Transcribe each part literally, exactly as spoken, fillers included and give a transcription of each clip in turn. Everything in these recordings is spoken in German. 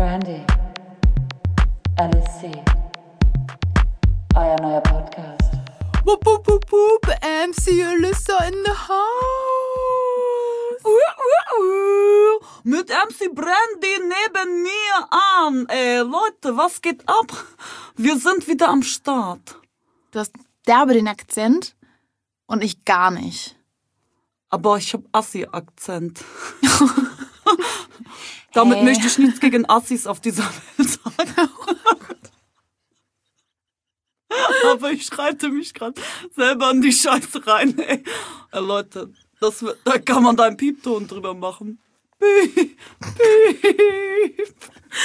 Brandy, Alice, euer neuer Podcast. Wupp, wupp, wupp, wupp, M C Alyssa in the house. Uh, uh, uh. Mit M C Brandy neben mir an. Ey, Leute, was geht ab? Wir sind wieder am Start. Du hast derbe den Akzent und ich gar nicht. Aber ich hab Assi-Akzent. Damit hey. möchte ich nichts gegen Assis auf dieser Welt sagen. Aber ich schreite mich gerade selber in die Scheiße rein. Ey. Ey, Leute, das, da kann man da einen Piepton drüber machen. Piep, piep.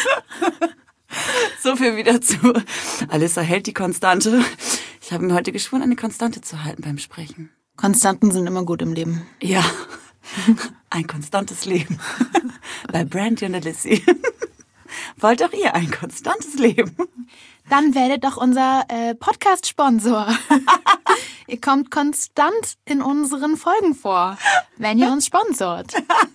So viel wieder zu Alyssa hält die Konstante. Ich habe mir heute geschworen, eine Konstante zu halten beim Sprechen. Konstanten sind immer gut im Leben. Ja, ein konstantes Leben. Bei Brandy und Alice. Wollt auch ihr ein konstantes Leben? Dann werdet doch unser äh, Podcast-Sponsor. Ihr kommt konstant in unseren Folgen vor, wenn ihr uns sponsort.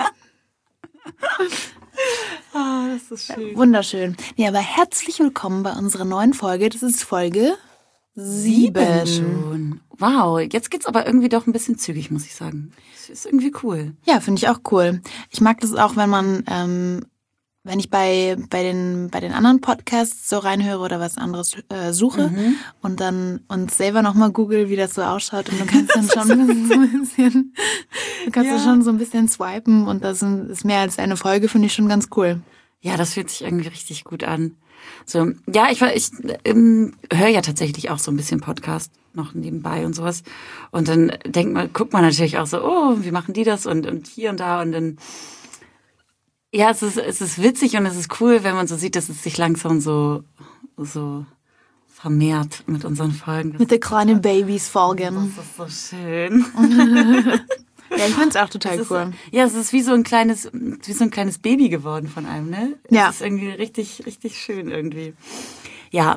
Ah, das ist schön. Wunderschön. Nee, aber herzlich willkommen bei unserer neuen Folge. Das ist Folge sieben. schon. Wow, jetzt geht's aber irgendwie doch ein bisschen zügig, muss ich sagen. Das ist irgendwie cool. Ja, finde ich auch cool. Ich mag das auch, wenn man, ähm, wenn ich bei bei den bei den anderen Podcasts so reinhöre oder was anderes äh, suche mhm. und dann uns selber nochmal google, wie das so ausschaut und du kannst dann schon so ein bisschen, du kannst ja. schon so ein bisschen swipen und das ist mehr als eine Folge, finde ich schon ganz cool. Ja, das fühlt sich irgendwie richtig gut an. So, ja, ich, ich ähm, höre ja tatsächlich auch so ein bisschen Podcast noch nebenbei und sowas. Und dann denkt man, guckt man natürlich auch so, oh, wie machen die das und, und hier und da und dann, ja, es ist, es ist witzig und es ist cool, wenn man so sieht, dass es sich langsam so, so vermehrt mit unseren Folgen. Mit den kleinen Babys folgen. Das ist so schön. Ja, ich find's auch total ist, cool. Ja, es ist wie so ein kleines, wie so ein kleines Baby geworden von einem, ne? Ja. Es ist irgendwie richtig, richtig schön irgendwie. Ja.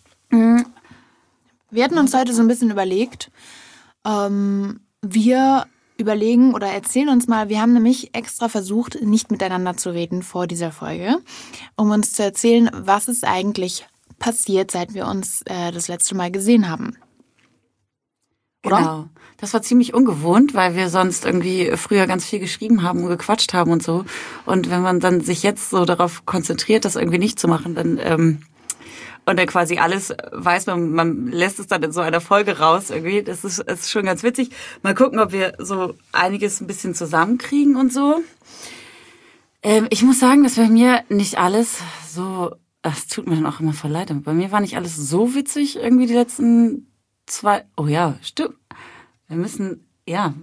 Wir hatten uns heute so ein bisschen überlegt, ähm, wir überlegen oder erzählen uns mal, wir haben nämlich extra versucht, nicht miteinander zu reden vor dieser Folge, um uns zu erzählen, was ist eigentlich passiert, seit wir uns äh, das letzte Mal gesehen haben. Oder? Genau. Das war ziemlich ungewohnt, weil wir sonst irgendwie früher ganz viel geschrieben haben und gequatscht haben und so. Und wenn man dann sich jetzt so darauf konzentriert, das irgendwie nicht zu machen, dann ähm, und dann quasi alles weiß man, man lässt es dann in so einer Folge raus irgendwie. Das ist, ist schon ganz witzig. Mal gucken, ob wir so einiges ein bisschen zusammenkriegen und so. Ähm, ich muss sagen, dass bei mir nicht alles so, es tut mir dann auch immer voll leid, aber bei mir war nicht alles so witzig irgendwie die letzten zwei, oh ja, stimmt. Wir müssen, ja.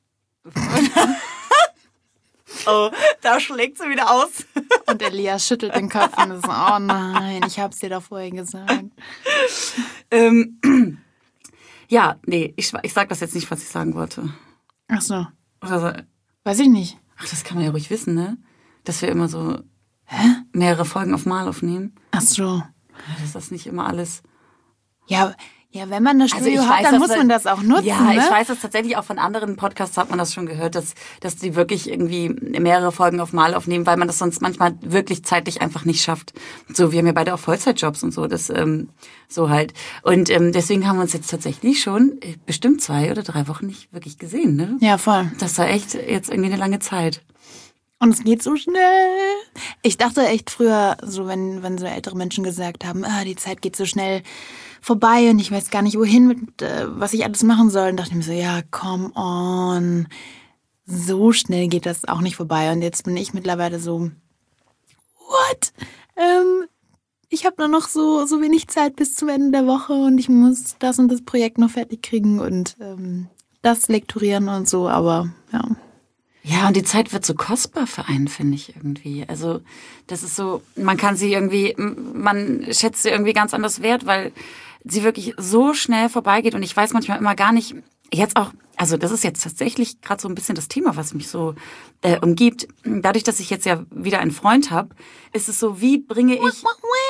Oh, da schlägt sie wieder aus. Und Elias schüttelt den Kopf und ist so, oh nein, ich hab's dir doch vorher gesagt. Ähm, ja, nee, ich, ich sag das jetzt nicht, was ich sagen wollte. Ach so. Oder so. Weiß ich nicht. Ach, das kann man ja ruhig wissen, ne? Dass wir immer so Hä? mehrere Folgen auf Mal aufnehmen. Ach so. Dass das nicht immer alles... Ja, ja, wenn man das Studio also hat, weiß, dann muss wir, man das auch nutzen, Ja, ne? ich weiß das tatsächlich auch von anderen Podcasts, hat man das schon gehört, dass dass die wirklich irgendwie mehrere Folgen auf Mal aufnehmen, weil man das sonst manchmal wirklich zeitlich einfach nicht schafft. So, wir haben ja beide auch Vollzeitjobs und so, das ähm, so halt. Und ähm, deswegen haben wir uns jetzt tatsächlich schon bestimmt zwei oder drei Wochen nicht wirklich gesehen, ne? Ja, voll. Das war echt jetzt irgendwie eine lange Zeit. Und es geht so schnell. Ich dachte echt früher, so wenn, wenn so ältere Menschen gesagt haben, ah, die Zeit geht so schnell vorbei und ich weiß gar nicht, wohin, mit, äh, was ich alles machen soll. Und dachte ich mir so, ja, come on. So schnell geht das auch nicht vorbei. Und jetzt bin ich mittlerweile so, what? Ähm, ich habe nur noch so, so wenig Zeit bis zum Ende der Woche und ich muss das und das Projekt noch fertig kriegen und ähm, das lektorieren und so, aber ja. Ja, und die Zeit wird so kostbar für einen, finde ich irgendwie. Also das ist so, man kann sie irgendwie, man schätzt sie irgendwie ganz anders wert, weil sie wirklich so schnell vorbeigeht. Und ich weiß manchmal immer gar nicht, jetzt auch, also das ist jetzt tatsächlich gerade so ein bisschen das Thema, was mich so äh, umgibt. Dadurch, dass ich jetzt ja wieder einen Freund habe, ist es so, wie bringe ich...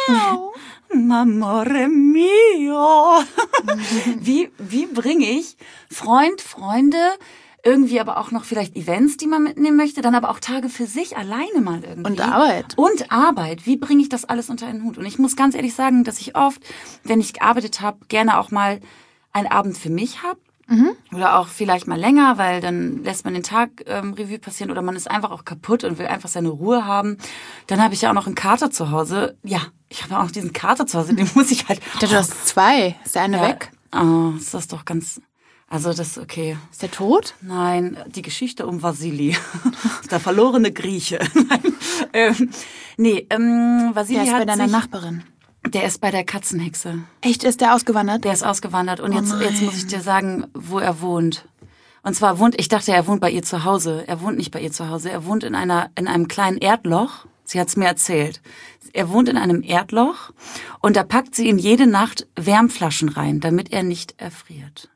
Amore mio. wie, wie bringe ich Freund, Freunde... irgendwie aber auch noch vielleicht Events, die man mitnehmen möchte, dann aber auch Tage für sich alleine mal irgendwie. Und Arbeit. Und Arbeit. Wie bringe ich das alles unter einen Hut? Und ich muss ganz ehrlich sagen, dass ich oft, wenn ich gearbeitet habe, gerne auch mal einen Abend für mich habe. Mhm. Oder auch vielleicht mal länger, weil dann lässt man den Tag ähm, Revue passieren oder man ist einfach auch kaputt und will einfach seine Ruhe haben. Dann habe ich ja auch noch einen Kater zu Hause. Ja, ich habe auch noch diesen Kater zu Hause, den muss ich halt... Ich dachte, du hast zwei. Ist der eine ja, weg? Oh, ist das doch ganz... Also das ist okay. Ist der tot? Nein, die Geschichte um Vasili. Der verlorene Grieche. Nein, ähm, nee, ähm, Vasili der ist hat bei deiner sich, Nachbarin. Der ist bei der Katzenhexe. Echt, ist der ausgewandert? Der ist ausgewandert. Und Oh jetzt, jetzt muss ich dir sagen, wo er wohnt. Und zwar wohnt, ich dachte, er wohnt bei ihr zu Hause. Er wohnt nicht bei ihr zu Hause. Er wohnt in einer, in einem kleinen Erdloch. Sie hat es mir erzählt. Er wohnt in einem Erdloch und da packt sie ihm jede Nacht Wärmflaschen rein, damit er nicht erfriert.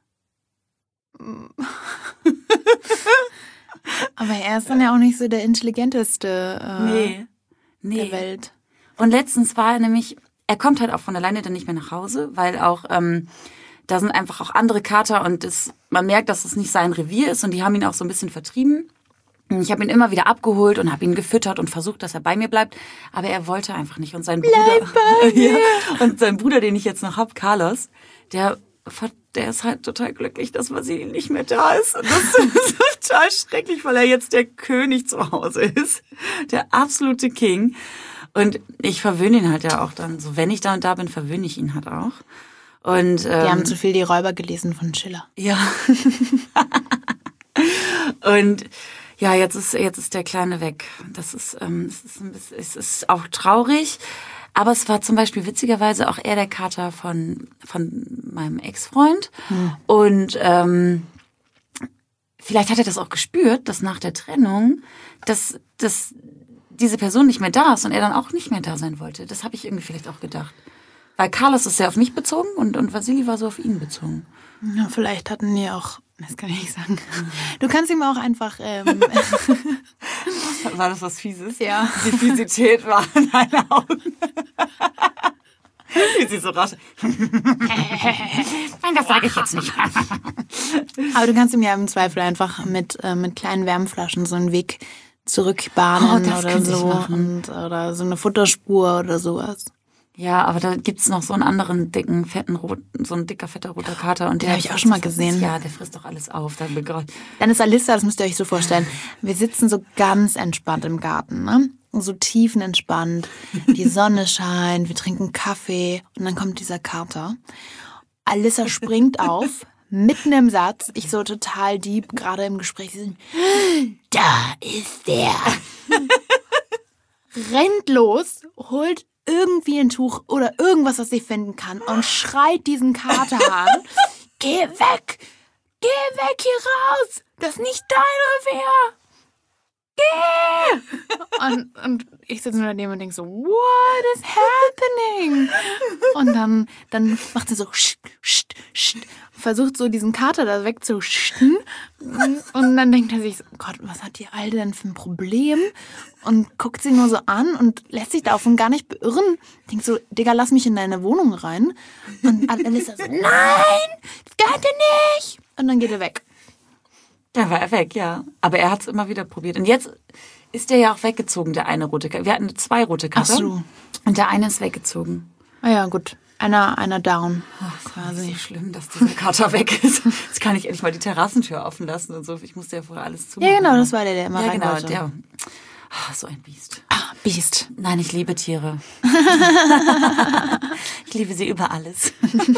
Aber er ist dann ja auch nicht so der intelligenteste äh, nee, nee. der Welt. Und letztens war er nämlich, er kommt halt auch von alleine dann nicht mehr nach Hause, weil auch ähm, da sind einfach auch andere Kater und das, man merkt, dass es nicht sein Revier ist und die haben ihn auch so ein bisschen vertrieben. Ich habe ihn immer wieder abgeholt und habe ihn gefüttert und versucht, dass er bei mir bleibt, aber er wollte einfach nicht. Und sein Bruder, bei mir. ja, und sein Bruder, den ich jetzt noch hab, Carlos, der der ist halt total glücklich, dass Vasili nicht mehr da ist. Und das ist total schrecklich, weil er jetzt der König zu Hause ist, der absolute King. Und ich verwöhne ihn halt ja auch dann. So, wenn ich da und da bin, verwöhne ich ihn halt auch. Und ähm, die haben zu viel die Räuber gelesen von Schiller. Ja. Und ja, jetzt ist jetzt ist der Kleine weg. Das ist ähm, es ist ein bisschen, es ist auch traurig. Aber es war zum Beispiel witzigerweise auch eher der Kater von von meinem Ex-Freund. Hm. Und ähm, vielleicht hat er das auch gespürt, dass nach der Trennung, dass, dass diese Person nicht mehr da ist und er dann auch nicht mehr da sein wollte. Das habe ich irgendwie vielleicht auch gedacht. Weil Carlos ist sehr auf mich bezogen und, und Vasili war so auf ihn bezogen. Ja, vielleicht hatten die auch, das kann ich nicht sagen. Du kannst ihm auch einfach... Ähm, war das was Fieses? Ja. Die Fiesität war in deinen Augen. Wie sie so rasch... Nein, das sage ich jetzt nicht. Aber du kannst ihm ja im Zweifel einfach mit, äh, mit kleinen Wärmflaschen so einen Weg zurückbahnen oh, oder so. Und, oder so eine Futterspur oder sowas. Ja, aber da gibt's noch so einen anderen dicken, fetten, roten, so ein dicker, fetter roter Kater. Und den habe ich auch schon mal gesehen. Ja, der frisst doch alles auf. Dann, dann ist Alissa, das müsst ihr euch so vorstellen. Wir sitzen so ganz entspannt im Garten, ne? So tiefenentspannt. Die Sonne scheint, wir trinken Kaffee und dann kommt dieser Kater. Alissa springt auf, mitten im Satz. Ich so total deep, gerade im Gespräch. So, da ist der. Rennt los, holt irgendwie ein Tuch oder irgendwas, was sie finden kann und schreit diesen Kater an. Geh weg! Geh weg hier raus! Das ist nicht dein Revier! Geh! Und, und ich sitze nur daneben und denke so, what is happening? Und dann, dann macht sie so, scht, scht, scht, versucht so diesen Kater da wegzuschen. Und dann denkt er sich so, Gott, was hat die Alte denn für ein Problem? Und guckt sie nur so an und lässt sich davon gar nicht beirren. Denkt so, Digga, lass mich in deine Wohnung rein. Und Alissa so, nein, das gehört dir nicht. Und dann geht er weg. Da war er weg, ja. Aber er hat es immer wieder probiert. Und jetzt ist der ja auch weggezogen, der eine rote Kater. Wir hatten zwei rote Kater. Ach so. Und der eine ist weggezogen. Ah ja, gut. Einer, einer down. Ach, quasi. Ist so schlimm, dass dieser Kater weg ist. Jetzt kann ich endlich mal die Terrassentür offen lassen und so. Ich musste ja vorher alles zumachen. Ja, genau, das war der, der immer ja, rein genau, wollte. der. Ach, so ein Biest. Ah, Biest. Nein, ich liebe Tiere. Ich liebe sie über alles.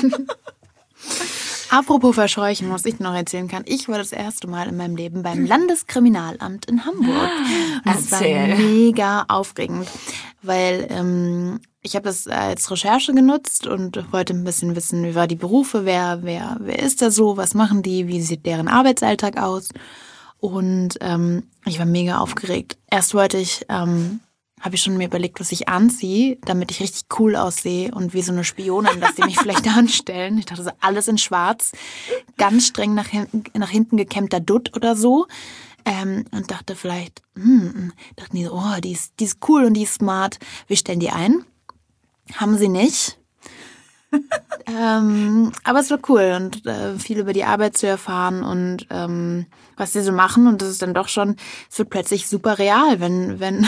Apropos Verscheuchen, was ich noch erzählen kann. Ich war das erste Mal in meinem Leben beim Landeskriminalamt in Hamburg. Und es war mega aufregend, weil ähm, ich habe das als Recherche genutzt und wollte ein bisschen wissen, wie war die Berufe, wer, wer, wer ist da so, was machen die, wie sieht deren Arbeitsalltag aus. Und ähm, ich war mega aufgeregt. Erst wollte ich... Ähm, habe ich schon mir überlegt, was ich anziehe, damit ich richtig cool aussehe und wie so eine Spionin, dass die mich vielleicht anstellen. Ich dachte so, alles in schwarz, ganz streng nach hinten, nach hinten gekämmter Dutt oder so. Ähm, und dachte vielleicht, hm, dachten die so, oh, die ist, die ist cool und die ist smart. Wir stellen die ein. Haben sie nicht. ähm, aber es war cool und äh, viel über die Arbeit zu erfahren und ähm, was die so machen. Und das ist dann doch schon, es wird plötzlich super real, wenn, wenn,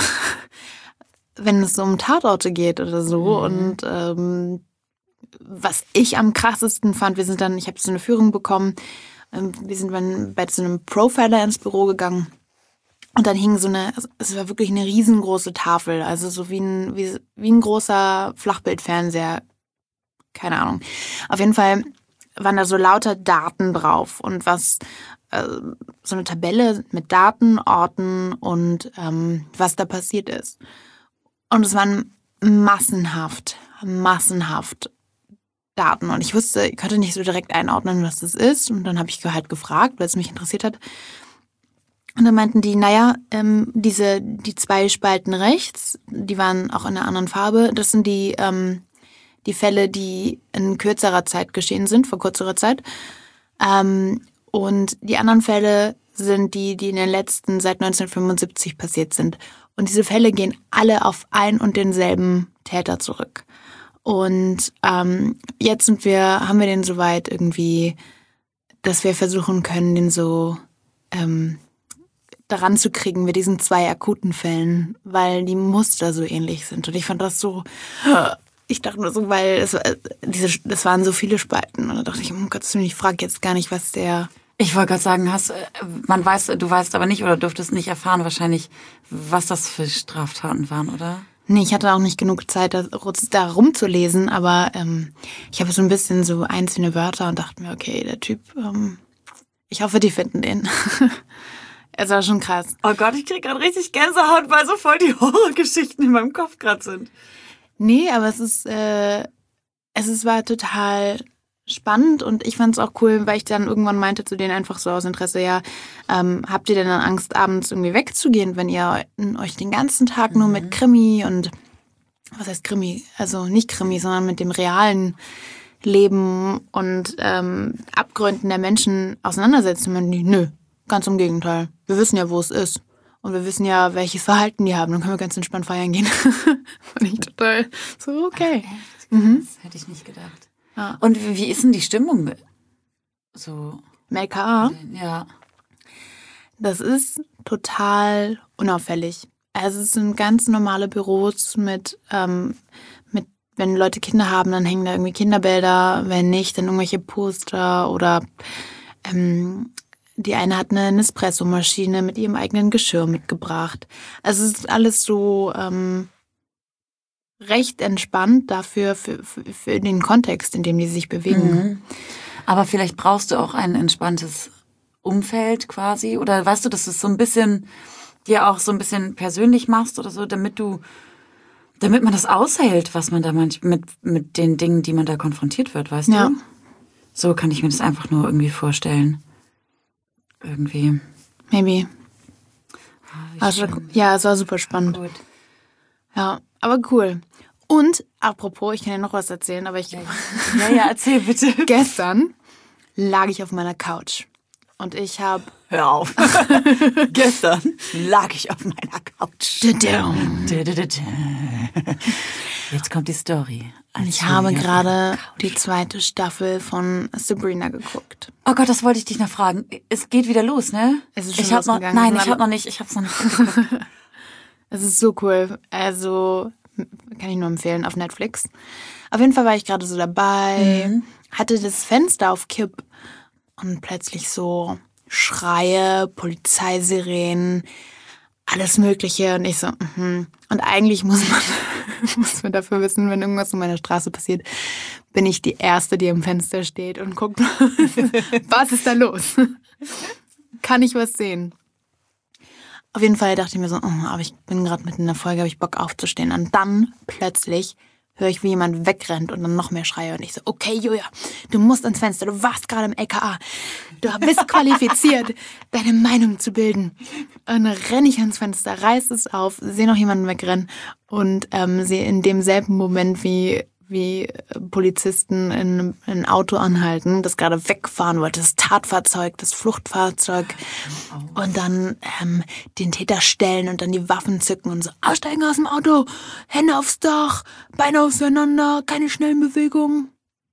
wenn es so um Tatorte geht oder so. Mhm. Und ähm, was ich am krassesten fand, wir sind dann, ich habe so eine Führung bekommen, ähm, wir sind dann bei so einem Profiler ins Büro gegangen. Und dann hing so eine, es war wirklich eine riesengroße Tafel, also so wie ein, wie, wie ein großer Flachbildfernseher, keine Ahnung. Auf jeden Fall waren da so lauter Daten drauf und was, äh, so eine Tabelle mit Daten, Orten und ähm, was da passiert ist. Und es waren massenhaft, massenhaft Daten. Und ich wusste, ich konnte nicht so direkt einordnen, was das ist. Und dann habe ich halt gefragt, weil es mich interessiert hat. Und dann meinten die, naja, ähm, diese, die zwei Spalten rechts, die waren auch in einer anderen Farbe, das sind die, ähm, die Fälle, die in kürzerer Zeit geschehen sind, vor kürzerer Zeit. Ähm, und die anderen Fälle sind die, die in den letzten, seit neunzehnhundertfünfundsiebzig passiert sind. Und diese Fälle gehen alle auf ein und denselben Täter zurück. Und ähm, jetzt sind wir, haben wir den so weit irgendwie, dass wir versuchen können, den so ähm, daran zu kriegen mit diesen zwei akuten Fällen, weil die Muster so ähnlich sind. Und ich fand das so, ich dachte nur so, weil es, diese, das waren so viele Spalten. Und da dachte ich, um Gottes Willen, ich frage jetzt gar nicht, was der... Ich wollte gerade sagen, hast, man weiß, du weißt aber nicht oder durftest nicht erfahren wahrscheinlich, was das für Straftaten waren, oder? Nee, ich hatte auch nicht genug Zeit, da, da rumzulesen, aber ähm, ich habe so ein bisschen so einzelne Wörter und dachte mir, okay, der Typ, ähm, ich hoffe, die finden den. Es war schon krass. Oh Gott, ich krieg gerade richtig Gänsehaut, weil so voll die Horrorgeschichten in meinem Kopf gerade sind. Nee, aber es ist, äh, es ist, war total spannend und ich fand es auch cool, weil ich dann irgendwann meinte zu denen einfach so aus Interesse, ja, ähm, habt ihr denn dann Angst, abends irgendwie wegzugehen, wenn ihr euch den ganzen Tag mhm. nur mit Krimi und, was heißt Krimi? Also nicht Krimi, sondern mit dem realen Leben und ähm, Abgründen der Menschen auseinandersetzen? Und die, nö, ganz im Gegenteil. Wir wissen ja, wo es ist. Und wir wissen ja, welches Verhalten die haben. Dann können wir ganz entspannt feiern gehen. Fand ich total so, okay. Ach, mhm. Das hätte ich nicht gedacht. Ja. Und wie ist denn die Stimmung so? Im L K A? Ja. Das ist total unauffällig. Also es sind ganz normale Büros mit, ähm, mit, wenn Leute Kinder haben, dann hängen da irgendwie Kinderbilder. Wenn nicht, dann irgendwelche Poster oder ähm, die eine hat eine Nespresso-Maschine mit ihrem eigenen Geschirr mitgebracht. Also es ist alles so ähm, recht entspannt dafür, für, für, für den Kontext, in dem die sich bewegen. Mhm. Aber vielleicht brauchst du auch ein entspanntes Umfeld quasi. Oder weißt du, dass du es so ein bisschen, dir auch so ein bisschen persönlich machst oder so, damit du, damit man das aushält, was man da manchmal mit, mit den Dingen, die man da konfrontiert wird, weißt ja. du? So kann ich mir das einfach nur irgendwie vorstellen. Irgendwie. Maybe. Oh, also, ja, es war super spannend. Gut. Ja, aber cool. Und, apropos, ich kann dir noch was erzählen, aber ich... Ja, ja, ja, erzähl bitte. Gestern lag ich auf meiner Couch und ich habe... Hör auf. Gestern lag ich auf meiner Couch. Jetzt kommt die Story. Und ich habe gerade die zweite Staffel von Sabrina geguckt. Oh Gott, das wollte ich dich noch fragen. Es geht wieder los, ne? Es ist schon ich hab noch, losgegangen. Nein, ich habe noch nicht. Ich habe es noch nicht geguckt. Es ist so cool. Also kann ich nur empfehlen auf Netflix. Auf jeden Fall war ich gerade so dabei, mhm. hatte das Fenster auf Kipp und plötzlich so Schreie, Polizeisirenen, alles Mögliche. Und ich so, mhm. Und eigentlich muss man, muss man dafür wissen, wenn irgendwas in meiner Straße passiert, bin ich die Erste, die am Fenster steht und guckt, was ist da los? Kann ich was sehen? Auf jeden Fall dachte ich mir so, oh, aber ich bin gerade mitten in der Folge, habe ich Bock aufzustehen. Und dann plötzlich höre ich, wie jemand wegrennt und dann noch mehr Schreie. Und ich so, okay, Julia, du musst ans Fenster, du warst gerade im L K A. Du bist qualifiziert, deine Meinung zu bilden. Und dann renne ich ans Fenster, reiß es auf, sehe noch jemanden wegrennen und ähm, sehe in demselben Moment, wie wie Polizisten in ein Auto anhalten, das gerade wegfahren wollte, das Tatfahrzeug, das Fluchtfahrzeug und dann ähm, den Täter stellen und dann die Waffen zücken und so, aussteigen aus dem Auto, Hände aufs Dach, Beine auseinander, keine schnellen Bewegungen.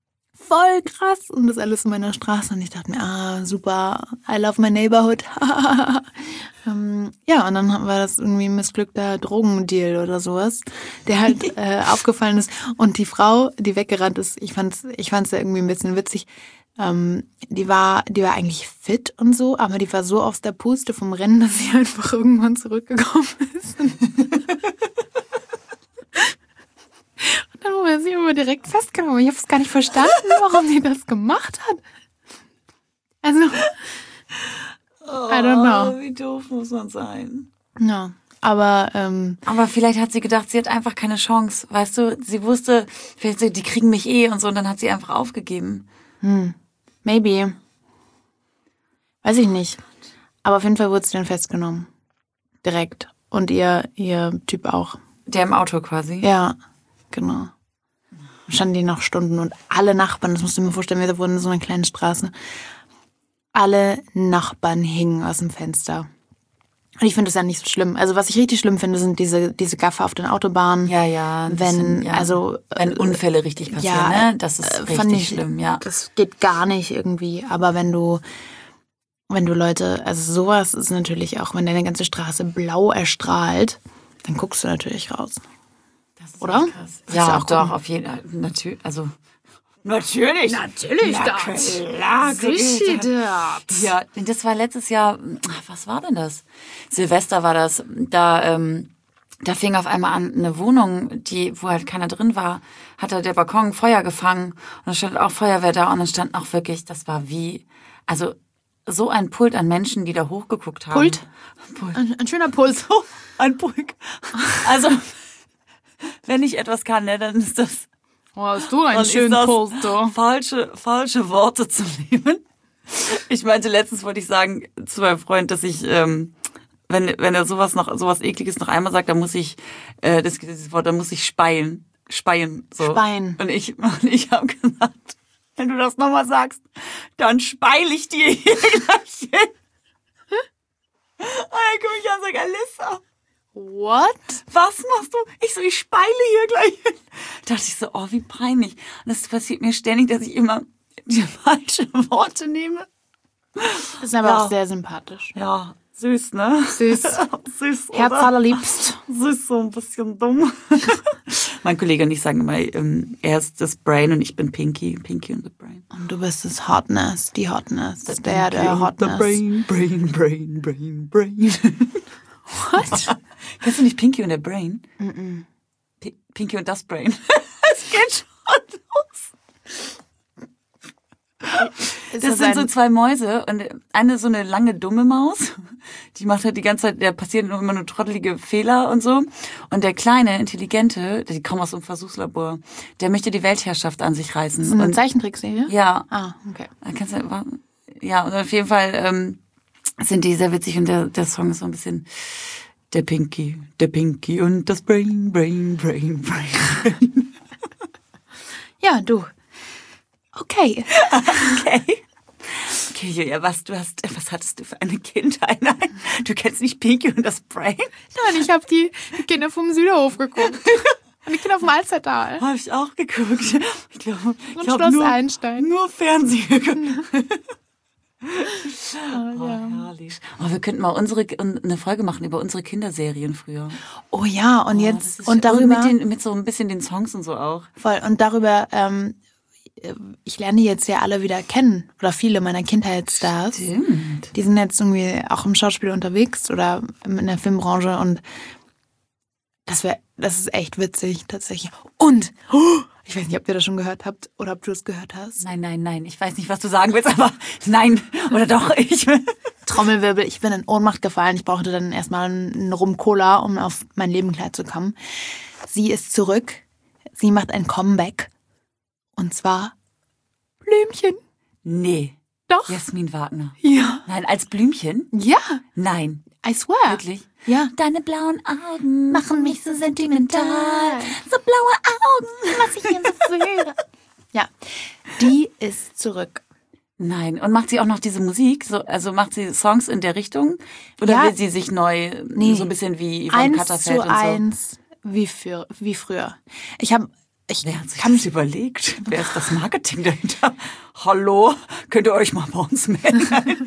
voll krass. Und das alles in meiner Straße. Und ich dachte mir, ah, super, I love my neighborhood. ähm, ja, und dann war das irgendwie ein missglückter Drogendeal oder sowas, der halt äh, aufgefallen ist. Und die Frau, die weggerannt ist, ich fand's, ich fand's ja irgendwie ein bisschen witzig. Ähm, die war, die war eigentlich fit und so, aber die war so aus der Puste vom Rennen, dass sie einfach irgendwann zurückgekommen ist. Dann wurde sie immer direkt festgenommen. Ich habe es gar nicht verstanden, warum sie das gemacht hat. Also, I don't know. Oh, wie doof muss man sein. Ja, aber ähm, Aber vielleicht hat sie gedacht, sie hat einfach keine Chance. Weißt du, sie wusste, vielleicht so, die kriegen mich eh und so. Und dann hat sie einfach aufgegeben. hm, maybe. Weiß ich nicht. Aber auf jeden Fall wurde sie dann festgenommen. Direkt. Und ihr, ihr Typ auch. Der im Auto quasi. Ja, genau. Standen die noch Stunden und alle Nachbarn, das musst du mir vorstellen, wir wohnen in so einer kleinen Straße, alle Nachbarn hingen aus dem Fenster. Und ich finde das ja nicht so schlimm. Also was ich richtig schlimm finde, sind diese, diese Gaffer auf den Autobahnen. Ja, ja. ein Wenn, bisschen, ja. also. Wenn Unfälle richtig passieren, ja, ne? Das ist äh, richtig fand ich, schlimm, ja. Das geht gar nicht irgendwie. Aber wenn du, wenn du Leute, also sowas ist natürlich auch, wenn deine ganze Straße blau erstrahlt, dann guckst du natürlich raus. Das ist Oder? krass. Willst Ja, du auch doch, gucken? auf jeden Fall. Natürlich, also. Natürlich. Natürlich, Na, das. klar, Sicher, das. Ja, das war letztes Jahr, ach, was war denn das? Silvester war das. Da, ähm, da fing auf einmal an, eine Wohnung, die, wo halt keiner drin war, hatte der Balkon Feuer gefangen und da stand auch Feuerwehr da und dann stand auch wirklich, das war wie, also so ein Pult an Menschen, die da hochgeguckt haben. Pult? Pult. Ein, ein schöner Puls. So, ein Pult. Also, wenn ich etwas kann, ne, dann ist das Oh, hast du einen dann ist schönen das Puls, du. falsche, falsche Worte zu nehmen. Ich meinte, letztens wollte ich sagen zu meinem Freund, dass ich, ähm, wenn, wenn er sowas noch, sowas Ekliges noch einmal sagt, dann muss ich, äh, das, dieses Wort, dann muss ich speien. Speien, so. Speien. Und ich, und ich habe gesagt, wenn du das nochmal sagst, dann speil ich dir hier gleich hin. Und dann guck ich an und sage, Alissa, What? was machst du? Ich so, ich speile hier gleich hin. Da dachte ich so, oh, wie peinlich. Und das passiert mir ständig, dass ich immer die falschen Worte nehme. Das ist aber Ja. auch sehr sympathisch. Ja, süß, ne? Süß. Süß, oder? Herz allerliebst. Süß, so ein bisschen dumm. Mein Kollege und ich sagen immer, ähm, er ist das Brain und ich bin Pinky. Pinky und the Brain. Und du bist das Hotness, die Hotness. Der, der Hotness. Brain, Brain, Brain, Brain, Brain. What? Kennst du nicht Pinky und der Brain? Mm-mm. P- Pinky und das Brain. Es geht schon los. Ist Das sind ein, so zwei Mäuse und eine so eine lange dumme Maus, die macht halt die ganze Zeit, der passieren immer nur trottelige Fehler und so. Und der kleine, intelligente, die kommen aus so einem Versuchslabor, der möchte die Weltherrschaft an sich reißen. ist das eine Und Zeichentrickserie? ja, Ah, okay. kannst du, ja, und auf jeden Fall ähm, sind die sehr witzig und der, der Song ist so ein bisschen der Pinky, der Pinky und das Brain, Brain, Brain, Brain. Ja, du. Okay. Okay. Okay, Julia, was, du hast, was hattest du für eine Kindheit? Nein, du kennst nicht Pinky und das Brain? Nein, ich habe die Kinder vom Süderhof geguckt. Und die Kinder vom Alstertal. Habe ich auch geguckt. Ich glaube, Und ich hab Schloss nur, Einstein. nur Fernsehen. Ah, Oh, ja. herrlich. Oh, wir könnten mal unsere, eine Folge machen über unsere Kinderserien früher. Oh ja, und Oh, jetzt das ist- und darüber mit, den, mit so ein bisschen den Songs und so auch. voll und darüber ähm, ich lerne die jetzt ja alle wieder kennen oder viele meiner Kindheitsstars. Stimmt. Die sind jetzt irgendwie auch im Schauspiel unterwegs oder in der Filmbranche und das wäre, das ist echt witzig tatsächlich. Und oh, ich weiß nicht, ob ihr das schon gehört habt oder ob du es gehört hast. Nein, nein, nein. Ich weiß nicht, was du sagen willst, aber nein. Oder doch, ich. Trommelwirbel, ich bin in Ohnmacht gefallen. Ich brauchte dann erstmal einen Rum Cola, um auf mein Leben klarzukommen. Sie ist zurück. Sie macht ein Comeback. Und zwar Blümchen. Nee. Doch. Jasmin Wagner. Ja. Nein, als Blümchen? Ja, Nein. I swear. Wirklich? Ja. Deine blauen Augen Machen mich so sentimental. So blaue Augen. Was ich ihnen so fühle. Ja, die ist zurück. Nein. Und macht sie auch noch diese Musik? So, also macht sie Songs in der Richtung? Oder Ja. will sie sich neu, Nee. so ein bisschen wie Yvonne Eins Katterfeld zu und so? eins wie, für, wie früher. Ich habe ich Wer hat sich kann das mich überlegt? Wer ist das Marketing dahinter? Hallo, könnt ihr euch mal bei uns melden?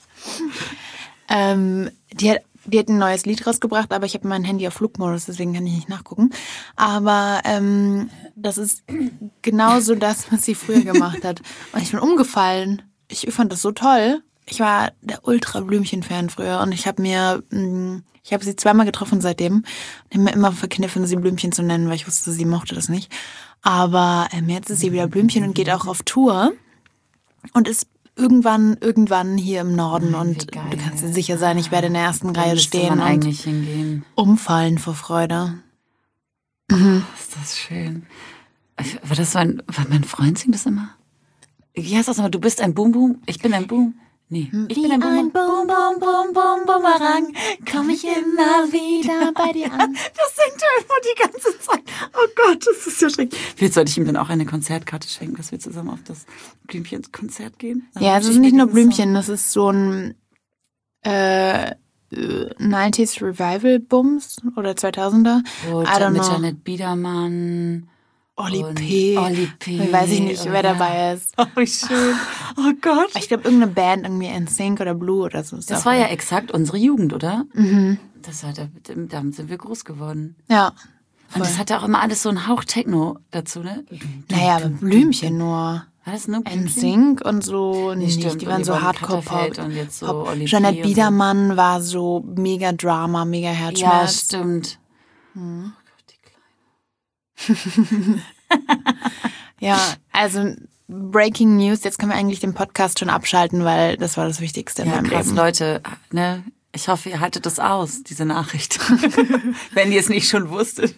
Ähm, die, hat, die hat ein neues Lied rausgebracht, aber ich habe mein Handy auf Flugmodus, deswegen kann ich nicht nachgucken. Aber ähm, das ist genauso das, was sie früher gemacht hat. Und ich bin umgefallen. Ich fand das so toll. Ich war der Ultra-Blümchen-Fan früher und ich habe mir, mh, ich habe sie zweimal getroffen seitdem und habe mir immer verkniffen, sie Blümchen zu nennen, weil ich wusste, sie mochte das nicht. Aber ähm, jetzt ist sie wieder Blümchen und geht auch auf Tour und ist irgendwann, irgendwann hier im Norden und du kannst dir sicher sein, ich werde in der ersten Reihe stehen man und eigentlich hingehen. umfallen vor Freude. Mhm. Oh, ist das schön. War das so ein, war mein Freund singt das immer? Wie heißt das nochmal? Du bist ein Boom Boom, ich bin ein Boom. Nee, ich Wie bin ein ein Boom. Bum, Bum, Bum, Bum, Bumerang, komm ich immer wieder bei dir an. Das singt er immer die ganze Zeit. Oh Gott, das ist ja schrecklich. Vielleicht sollte ich ihm dann auch eine Konzertkarte schenken, dass wir zusammen auf das Blümchen-Konzert gehen. Dann Ja, es wünsche ist ich nicht mir nur diesen Blümchen, das ist so ein äh, neunziger Revival-Bums oder zweitausender. Song. Oh, I don't mit know. Janet Biedermann. Oli und P. Oli P. Weiß ich nicht, Oh, wer ja. dabei ist. Oh, wie schön. Oh Gott. Ich glaube, irgendeine Band, irgendwie N Sync oder Blue oder so. Ist Das auch war ja gut. exakt unsere Jugend, oder? Mhm. Das war, damit sind wir groß geworden. Ja. Und das hatte auch immer alles so einen Hauch Techno dazu, ne? Naja, aber Blümchen nur. War das nur N Blümchen? Sync und so nicht. stimmt. Die Und waren die so waren Hardcore-Pop. Katterfeld und jetzt so Pop. Oli P Janet und so. Biedermann war so mega Drama, mega Ja, Herzschmerz. stimmt. Mhm. Oh Gott, die Kleine. Ja, also Breaking News, jetzt können wir eigentlich den Podcast schon abschalten, weil das war das Wichtigste in Ja, meinem krass, Leben. Leute, ne? Ich hoffe, ihr haltet das aus, diese Nachricht. Wenn ihr es nicht schon wusstet.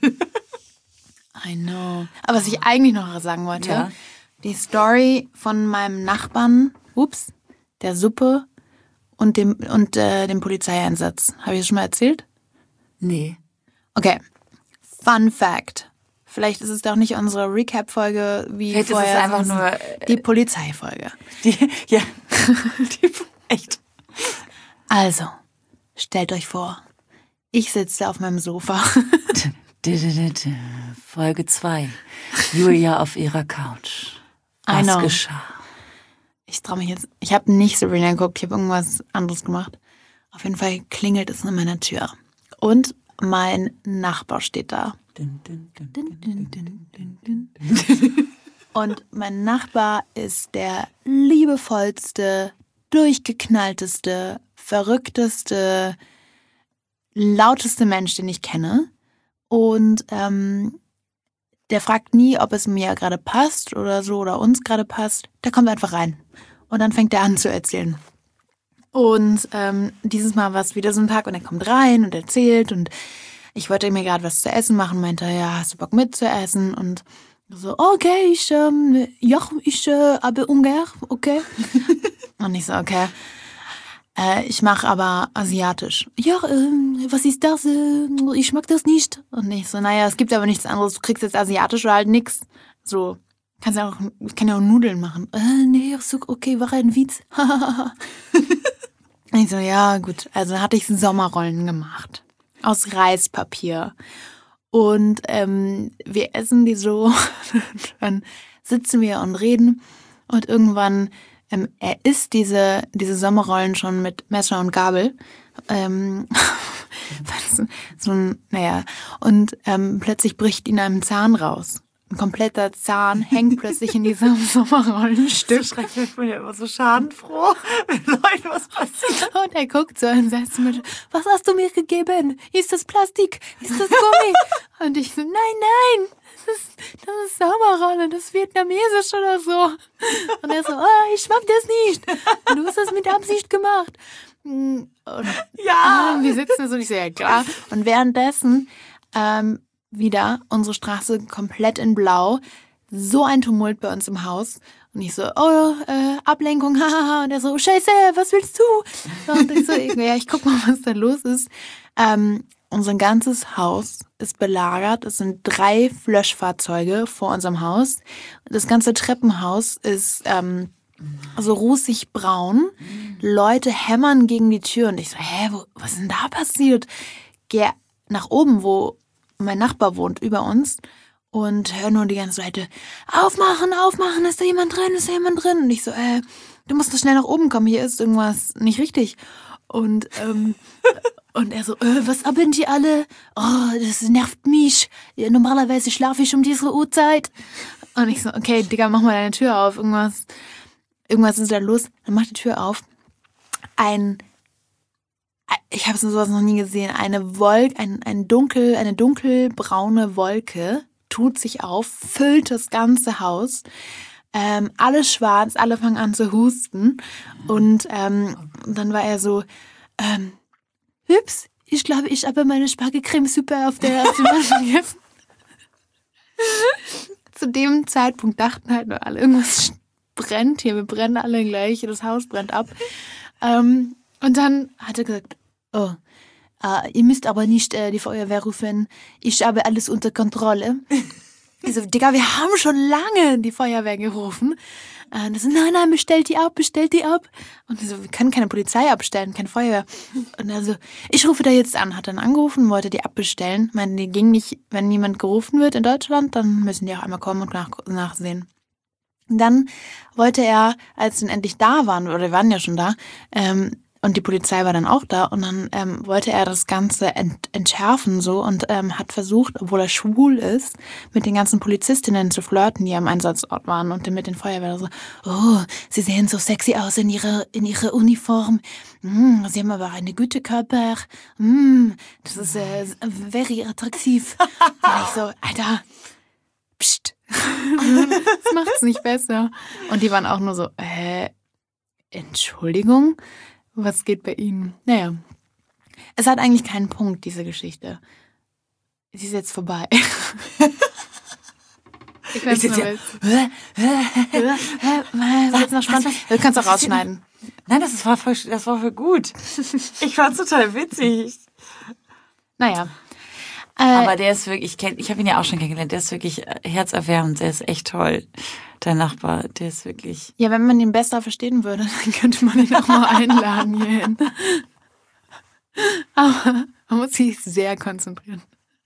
I know. Aber was ich eigentlich noch sagen wollte, Ja. die Story von meinem Nachbarn, ups, der Suppe und dem, und, äh, dem Polizeieinsatz. Habe ich das schon mal erzählt? Nee. Okay, Fun Fact. Vielleicht ist es doch nicht unsere Recap-Folge wie Vielleicht ist es vorher. einfach sondern nur, die Polizeifolge. Die, ja. Die, echt. Also, stellt euch vor, ich sitze auf meinem Sofa. Folge zwei. Julia auf ihrer Couch. I Was know. geschah? Ich traue mich jetzt. Ich habe nicht Sabrina geguckt, ich habe irgendwas anderes gemacht. Auf jeden Fall klingelt es an meiner Tür. Und mein Nachbar steht da. Dun, dun, dun, dun. Dun, dun, dun, dun, dun. Und mein Nachbar ist der liebevollste, durchgeknallteste, verrückteste, lauteste Mensch, den ich kenne. Und ähm, der fragt nie, ob es mir gerade passt oder so oder uns gerade passt. Der kommt einfach rein. Und dann fängt er an zu erzählen. Und ähm, dieses Mal war es wieder so ein Tag und er kommt rein und erzählt und ich wollte mir gerade was zu essen machen, meinte, ja, hast du Bock mitzuessen? Und so, okay, ich, ähm, ja, ich äh, habe Hunger, okay. Und ich so, okay. Äh, ich mache aber asiatisch. Ja, ähm, was ist das? Äh, ich mag das nicht. Und ich so, naja, es gibt aber nichts anderes. Du kriegst jetzt asiatisch oder halt nix. So, kannst ja auch, ich kann ja auch Nudeln machen. Äh, nee, so, okay, war ein Witz. Und ich so, ja, gut. Also hatte ich Sommerrollen gemacht. Aus Reispapier. Und ähm, wir essen die so. Dann sitzen wir und reden. Und irgendwann, ähm, er isst diese, diese Sommerrollen schon mit Messer und Gabel. Ähm, so ein, naja. Und ähm, plötzlich bricht ihm ein Zahn raus. Ein kompletter Zahn hängt plötzlich in diesem Sommerrollenstück. So schrecklich, ich bin ja immer so schadenfroh, wenn Leuten was passiert. Und er guckt so und sagt zu mir, was hast du mir gegeben? Ist das Plastik? Ist das Gummi? Und ich so, nein, nein, das ist, das ist Sommerrolle, das ist vietnamesisch oder so. Und er so, oh, ich mag das nicht. Du hast das mit Absicht gemacht. Und Ja. wir sitzen so, und ich so, ja klar. Und währenddessen ähm, wieder unsere Straße komplett in Blau. So ein Tumult bei uns im Haus. Und ich so, oh, äh, Ablenkung, hahaha. Und er so, Scheiße, was willst du? Und ich so, ja, ich guck mal, was da los ist. Ähm, unser ganzes Haus ist belagert. Es sind drei Löschfahrzeuge vor unserem Haus. Das ganze Treppenhaus ist ähm, so rußig braun. Leute hämmern gegen die Tür. Und ich so, hä, wo, was ist denn da passiert? Geh nach oben, wo mein Nachbar wohnt, über uns. und höre nur die ganze Seite, aufmachen, aufmachen, ist da jemand drin, ist da jemand drin? Und ich so, äh, du musst doch schnell nach oben kommen, hier ist irgendwas nicht richtig. Und, ähm, und er so, äh, was haben die alle? Oh, das nervt mich. Normalerweise schlafe ich um diese Uhrzeit. Und ich so, okay, Digga, mach mal deine Tür auf. Irgendwas, irgendwas ist da los. Dann mach die Tür auf. Ein, ich habe sowas noch nie gesehen, eine Wolke, ein, ein dunkel, eine dunkelbraune Wolke tut sich auf, füllt das ganze Haus. Ähm, alles schwarz, alle fangen an zu husten. Und ähm, dann war er so, ähm, Hübs, ich glaube, ich habe meine Spargelcremesuppe auf der Wand vergessen. Zu dem Zeitpunkt dachten halt nur alle, irgendwas brennt hier, wir brennen alle gleich, das Haus brennt ab. Ähm, und dann hat er gesagt, oh, äh, ihr müsst aber nicht äh, die Feuerwehr rufen, ich habe alles unter Kontrolle. Ich so, Digga, wir haben schon lange die Feuerwehr gerufen. Und so, nein, nein, bestellt die ab, bestellt die ab. Und ich so, wir können keine Polizei abstellen, keine Feuerwehr. Und er so, ich rufe da jetzt an. Hat dann angerufen, wollte die abbestellen. Ich meine, die ging nicht, wenn jemand gerufen wird in Deutschland, dann müssen die auch einmal kommen und nach, nachsehen. Und dann wollte er, als sie endlich da waren, oder die waren ja schon da, ähm, und die Polizei war dann auch da und dann ähm, wollte er das Ganze ent- entschärfen so und ähm, hat versucht, obwohl er schwul ist, mit den ganzen Polizistinnen zu flirten, die am Einsatzort waren und mit den Feuerwehren so, oh, sie sehen so sexy aus in ihrer in ihrer Uniform, mm, sie haben aber eine gute Körper, mm, das ist äh, very attraktiv. Und ich so, Alter, pst, das macht's nicht besser. Und die waren auch nur so, äh, Entschuldigung? Was geht bei Ihnen? Naja, es hat eigentlich keinen Punkt, diese Geschichte. Sie ist jetzt vorbei. Ich weiß nicht, was noch spannend. Du kannst auch rausschneiden. Nein, das war voll, das war voll gut. Ich fand's total witzig. Naja. Äh, Aber der ist wirklich, ich kenn, ich habe ihn ja auch schon kennengelernt, der ist wirklich herzerwärmend, der ist echt toll. Dein Nachbar, der ist wirklich... Ja, wenn man ihn besser verstehen würde, dann könnte man ihn auch mal einladen hierhin. Aber man muss sich sehr konzentrieren.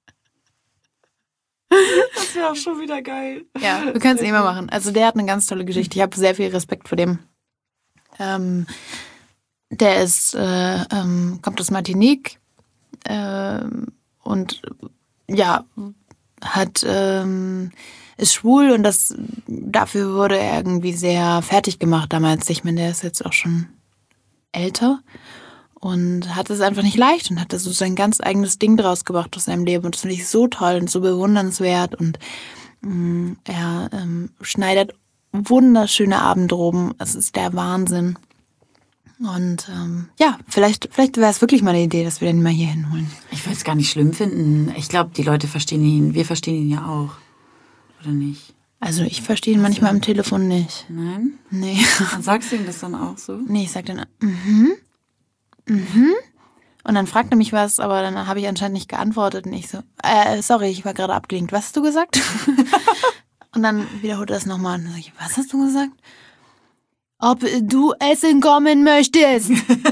Das wäre auch schon wieder geil. Ja, du kannst es immer machen. Also der hat eine ganz tolle Geschichte. Ich habe sehr viel Respekt vor dem. Ähm, der ist, äh, ähm, kommt aus Martinique äh, und ja, hat... Ähm, ist schwul und das dafür wurde er irgendwie sehr fertig gemacht damals. Ich meine, der ist jetzt auch schon älter und hat es einfach nicht leicht und hat da so sein ganz eigenes Ding draus gemacht aus seinem Leben. Und das finde ich so toll und so bewundernswert. Und mh, er ähm, schneidet wunderschöne Abendroben. Es ist der Wahnsinn. Und ähm, ja, vielleicht, vielleicht wäre es wirklich mal eine Idee, dass wir den mal hier hinholen. Ich würde es gar nicht schlimm finden. Ich glaube, die Leute verstehen ihn. Wir verstehen ihn ja auch. Oder nicht? Also ich verstehe ihn manchmal am Telefon nicht. Nein? Nee. Dann sagst du ihm das dann auch so? Nee, ich sag dann, mhm, mhm. Und dann fragt er mich was, aber dann habe ich anscheinend nicht geantwortet. Und ich so, äh, sorry, ich war gerade abgelenkt. Was hast du gesagt? Und dann wiederholt er das nochmal. Und dann sag ich, was hast du gesagt? Ob du essen kommen möchtest.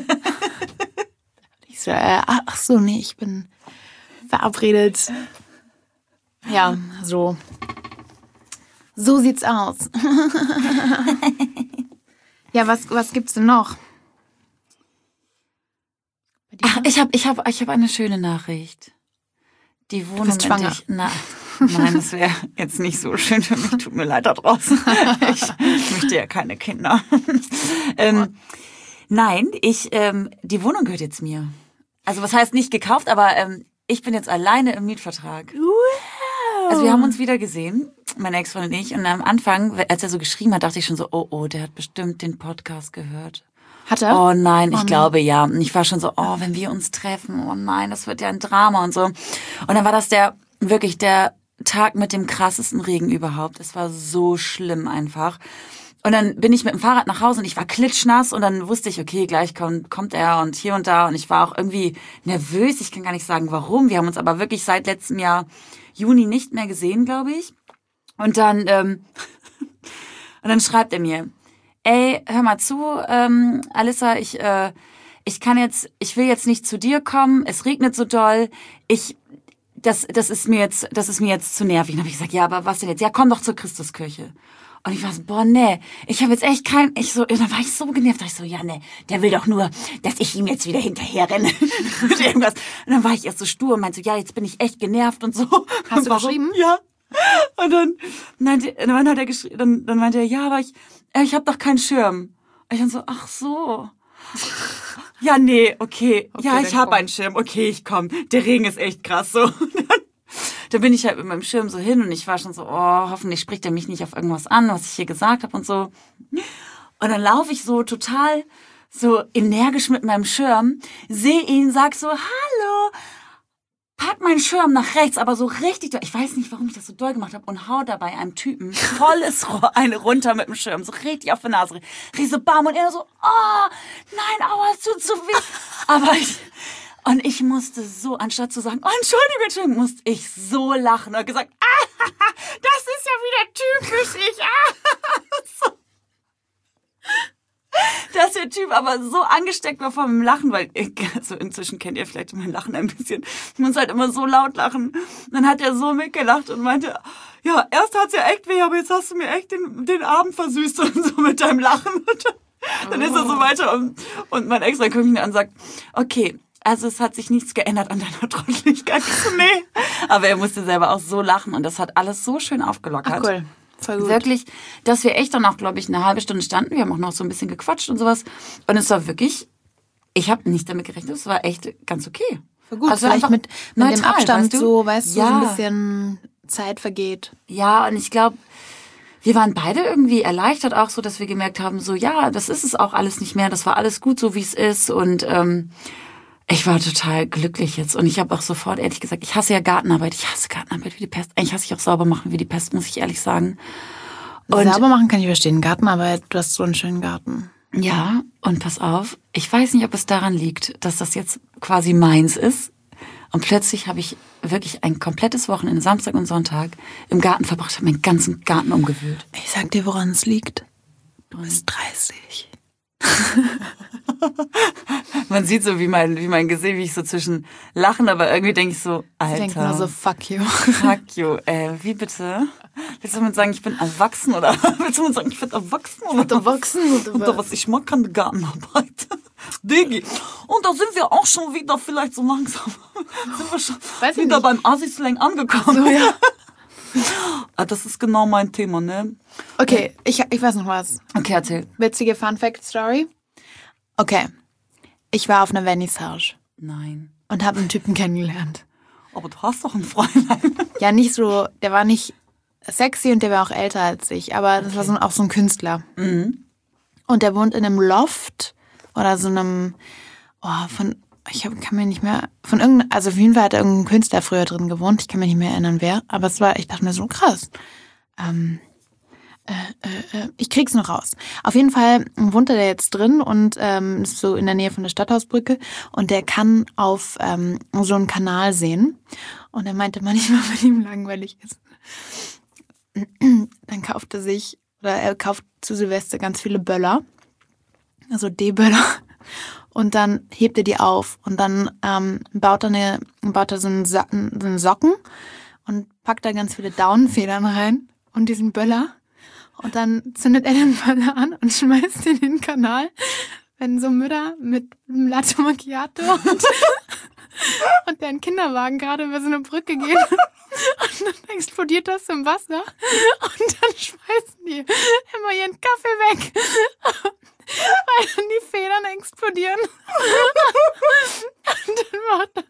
Ich so, äh, ach so, nee, ich bin verabredet. Ja, so. So sieht's aus. Ja, was, was gibt's denn noch? Ach, ich habe ich hab, ich hab eine schöne Nachricht. Die Wohnung... Du bist schwanger. Ich, na, nein, das wäre jetzt nicht so schön für mich. Tut mir leid da draußen. Ich möchte ja keine Kinder. ähm, nein, ich, ähm, die Wohnung gehört jetzt mir. Also was heißt nicht gekauft, aber ähm, ich bin jetzt alleine im Mietvertrag. Wow. Also wir haben uns wieder gesehen, mein Ex-Freund und ich. Und am Anfang, als er so geschrieben hat, dachte ich schon so, oh, oh, der hat bestimmt den Podcast gehört. Hat er? Oh nein, ich oh, glaube ja. Und ich war schon so, oh, wenn wir uns treffen, oh nein, das wird ja ein Drama und so. Und dann war das der, wirklich der Tag mit dem krassesten Regen überhaupt. Es war so schlimm einfach. Und dann bin ich mit dem Fahrrad nach Hause und ich war klitschnass und dann wusste ich, okay, gleich kommt, kommt er und hier und da. Und ich war auch irgendwie nervös. Ich kann gar nicht sagen, warum. Wir haben uns aber wirklich seit letztem Jahr Juni nicht mehr gesehen, glaube ich. Und dann, ähm, und dann schreibt er mir, ey, hör mal zu, ähm, Alissa, ich, äh, ich kann jetzt, ich will jetzt nicht zu dir kommen, es regnet so doll, ich, das, das ist mir jetzt, das ist mir jetzt zu nervig. Und dann habe ich gesagt, ja, aber was denn jetzt? Ja, komm doch zur Christuskirche. Und ich war so, boah, nee, ich habe jetzt echt kein, ich so, dann war ich so genervt, da ich so, ja, nee, der will doch nur, dass ich ihm jetzt wieder hinterher renne mit irgendwas. Und dann war ich erst so stur und meinte so, ja, jetzt bin ich echt genervt und so. Hast du geschrieben? Ja. Und dann, meinte, dann hat er geschrieben, dann, dann meinte er, ja, aber ich, ich habe doch keinen Schirm. Und ich dann so, ach so. Ja, nee, okay, okay ja, ich habe komm. einen Schirm, okay, ich komm. Der Regen ist echt krass, so. Da bin ich halt mit meinem Schirm so hin und ich war schon so, oh, hoffentlich spricht er mich nicht auf irgendwas an, was ich hier gesagt habe und so. Und dann laufe ich so total so energisch mit meinem Schirm, sehe ihn, sag so, hallo, pack meinen Schirm nach rechts, aber so richtig doll. Ich weiß nicht, warum ich das so doll gemacht habe und hau dabei einem Typen volles Rohr eine runter mit dem Schirm, so richtig auf die Nase. Richtig so bam und er so, oh, nein, aua, es tut so weh. Aber ich... Und ich musste so, anstatt zu sagen, oh, Entschuldigung, Entschuldigung, musste ich so lachen und gesagt, ah, das ist ja wieder typisch ich. Ah, so. Dass der Typ aber so angesteckt war von meinem Lachen, weil, also inzwischen kennt ihr vielleicht mein Lachen ein bisschen. Ich muss halt immer so laut lachen. Dann hat er so mitgelacht und meinte, ja, erst hat's ja echt weh, aber jetzt hast du mir echt den, den Abend versüßt und so mit deinem Lachen. Und dann ist er so weiter und, und mein Ex-Mann guckt mich an und sagt, okay, also es hat sich nichts geändert an deiner Trotteligkeit. Nee. Aber er musste selber auch so lachen und das hat alles so schön aufgelockert. Ach, cool. Voll gut. Wirklich, dass wir echt dann auch, glaube ich, eine halbe Stunde standen. Wir haben auch noch so ein bisschen gequatscht und sowas. Und es war wirklich, ich habe nicht damit gerechnet, es war echt ganz okay. Voll gut, also vielleicht mit, mit neutral, dem Abstand weißt du? so, weißt ja. du, so ein bisschen Zeit vergeht. Ja, und ich glaube, wir waren beide irgendwie erleichtert auch so, dass wir gemerkt haben, so ja, das ist es auch alles nicht mehr. Das war alles gut, so wie es ist. Und ähm, ich war total glücklich jetzt und ich habe auch sofort ehrlich gesagt, ich hasse ja Gartenarbeit, ich hasse Gartenarbeit wie die Pest. Eigentlich hasse ich auch sauber machen wie die Pest, muss ich ehrlich sagen. Und sauber machen kann ich verstehen, Gartenarbeit, du hast so einen schönen Garten. Ja, und pass auf, ich weiß nicht, ob es daran liegt, dass das jetzt quasi meins ist und plötzlich habe ich wirklich ein komplettes Wochenende, Samstag und Sonntag, im Garten verbracht, habe meinen ganzen Garten umgewühlt. Ich sag dir, woran es liegt. Du bist dreißig. Man sieht so, wie mein, wie mein Gesicht, wie ich so zwischen Lachen, aber irgendwie denke ich so, Alter. Ich denke nur so, fuck you. Fuck you, äh, wie bitte? Willst du mir sagen, ich bin erwachsen oder willst du mir sagen, ich bin erwachsen oder, erwachsen oder, oder was? Ich mag keine Gartenarbeit. Digi. Und da sind wir auch schon wieder vielleicht so langsam. Sind wir schon Weiß ich wieder nicht. beim Assi-Slang angekommen. So, ja. Ah, das ist genau mein Thema, ne? Okay, ich, ich weiß noch was. Okay, erzähl. Witzige Fun-Fact-Story. Okay, ich war auf einer Vernissage Nein. und habe einen Typen kennengelernt. Aber du hast doch ein Fräulein. Ja, nicht so, der war nicht sexy und der war auch älter als ich, aber das war so, auch so ein Künstler. Mhm. Und der wohnt in einem Loft oder so einem, oh, von, ich hab, kann mir nicht mehr, von irgendeinem, also auf jeden Fall hat irgendein Künstler früher drin gewohnt, ich kann mich nicht mehr erinnern, wer, aber es war, ich dachte mir so, krass. Ähm, äh, äh, ich krieg's noch raus. Auf jeden Fall wohnt er da jetzt drin und ähm, ist so in der Nähe von der Stadthausbrücke und der kann auf ähm, so einen Kanal sehen. Und er meinte manchmal, wenn ihm langweilig ist, dann kauft er sich, oder er kauft zu Silvester ganz viele Böller, also D-Böller, und dann hebt er die auf und dann ähm, baut er, eine, baut er so, einen so einen Socken und packt da ganz viele Daunenfedern rein und diesen Böller und dann zündet er den Böller an und schmeißt ihn in den Kanal, wenn so Mütter mit einem Latte Macchiato und, und deren Kinderwagen gerade über so eine Brücke gehen. Und dann explodiert das im Wasser und dann schmeißen die immer ihren Kaffee weg, weil dann die Federn explodieren. Und dann macht er...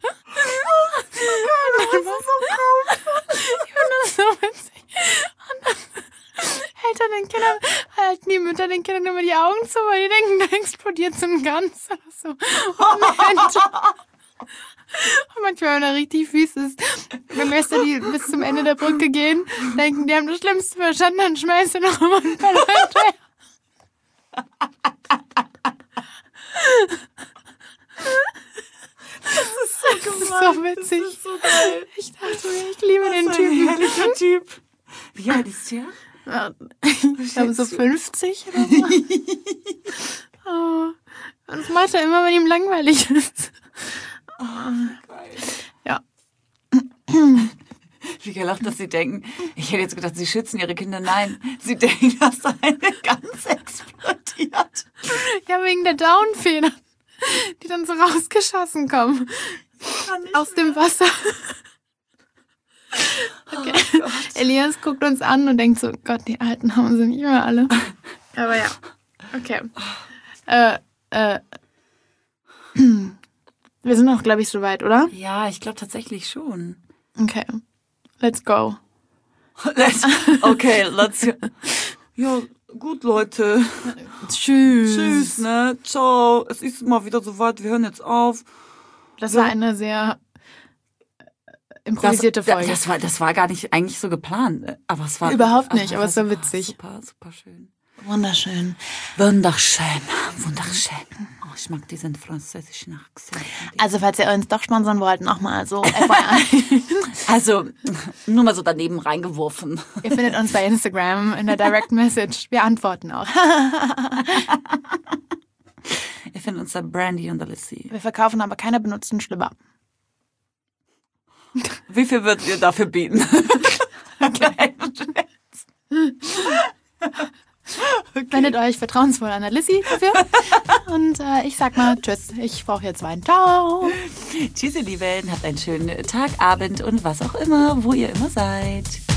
Das ist so cool. Ich finde das so witzig. Und dann hält er den Kindern, halten die Mütter den Kindern immer die Augen zu, weil die denken, da explodiert so ein Gans oder so. Und Und manchmal, wenn er richtig fies ist, dann lässt er die bis zum Ende der Brücke gehen, denken, die haben das Schlimmste verstanden, dann schmeißt er noch immer einen Böller hinterher. Das ist so Das ist gemein. so witzig. Das ist so geil. Ich dachte mir, ich liebe den Das ist ein Typen. herrlicher Typ. Wie alt ist der? Ich glaube so fünfzig oder so. Oh. Und das macht er immer, wenn ihm langweilig ist. Oh, geil. Ja. Wie gelacht, dass sie denken, ich hätte jetzt gedacht, sie schützen ihre Kinder. Nein, sie denken, dass da eine Gans explodiert. Ja, wegen der Downfeder, die dann so rausgeschossen kommen. Aus dem Wasser. Okay. Oh Elias guckt uns an und denkt so, Gott, die Alten haben sie nicht mehr alle. Aber ja, okay. Äh, äh. Wir sind auch, glaube ich, soweit, oder? Ja, ich glaube tatsächlich schon. Okay, let's go. Let's, okay, let's go. Ja, gut, Leute. Tschüss. Tschüss, ne? Ciao. Es ist mal wieder soweit. Wir hören jetzt auf. Das war eine sehr improvisierte das, Folge. Das war, das war gar nicht eigentlich so geplant. Aber es war überhaupt nicht, aber, aber es war witzig. Super, super schön. Wunderschön. Wunderschön. Wunderschön. Oh, ich mag diesen französischen Akzent. Also, falls ihr uns doch sponsern wollt, nochmal so F Y I. Also, nur mal so daneben reingeworfen. Ihr findet uns bei Instagram in der Direct Message. Wir antworten auch. Ihr findet uns bei Brandy und Alicia. Wir verkaufen aber keine benutzten Schlüpper. Wie viel würdet ihr dafür bieten? Okay. Okay. Wendet euch vertrauensvoll an der Lissy dafür. Und äh, ich sag mal tschüss. Ich brauche jetzt Wein. Ciao. Tschüss, ihr Lieben. Habt einen schönen Tag, Abend und was auch immer, wo ihr immer seid.